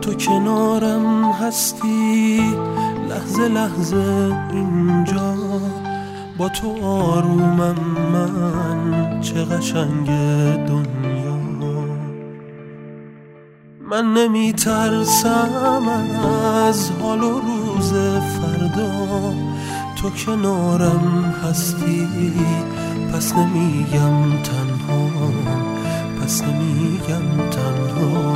تو کنارم هستی لحظه لحظه اینجا، با تو آرومم من، چه قشنگ دنیا. من نمی ترسم از حال و روز فردا، تو کنارم هستی، پس نمیگم تنها، پس نمیگم تنها.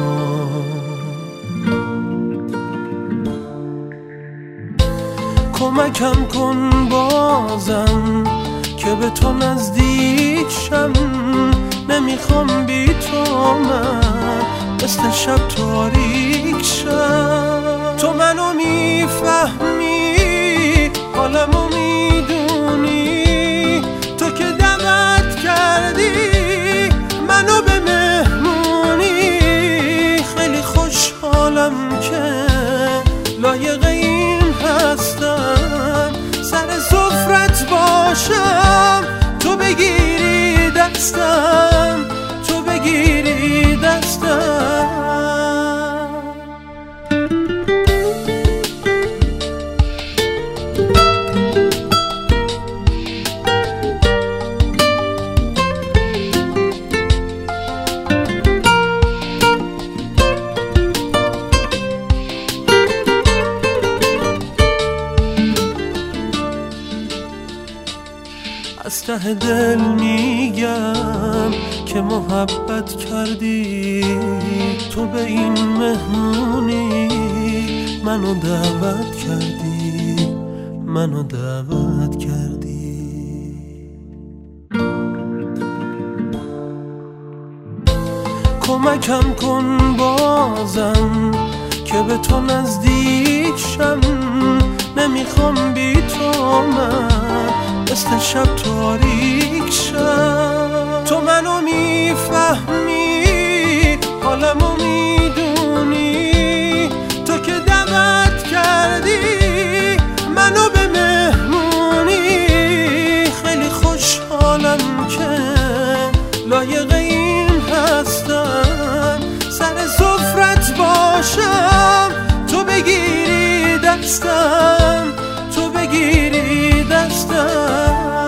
کمکم کن بازم که به تو نزدیک شم، نمیخوام بی تو من مثل شب تاریک شم. تو منو میفهمی، حالمو میدونی، تو که دعوت کردی منو به مهمونی. خیلی خوشحالم که لایق این هستم، سر سفرت باشم، تو بگیری دستم، تو بگیری دستم. از ته دل میگم که محبت کردی، تو به این مهمونی منو دعوت کردی، منو دعوت کردی. کمکم کن بازم که به تو نزدیک شم، نمیخوام بی تو من مثل شب تاریک شم. تو منو میفهمی، حالمو میدونی، تو که دعوت کردی منو به مهمونی. خیلی خوشحالم که لایق این هستم، سر سفرت باشم، تو بگیری دستم، تو بگیری دستم.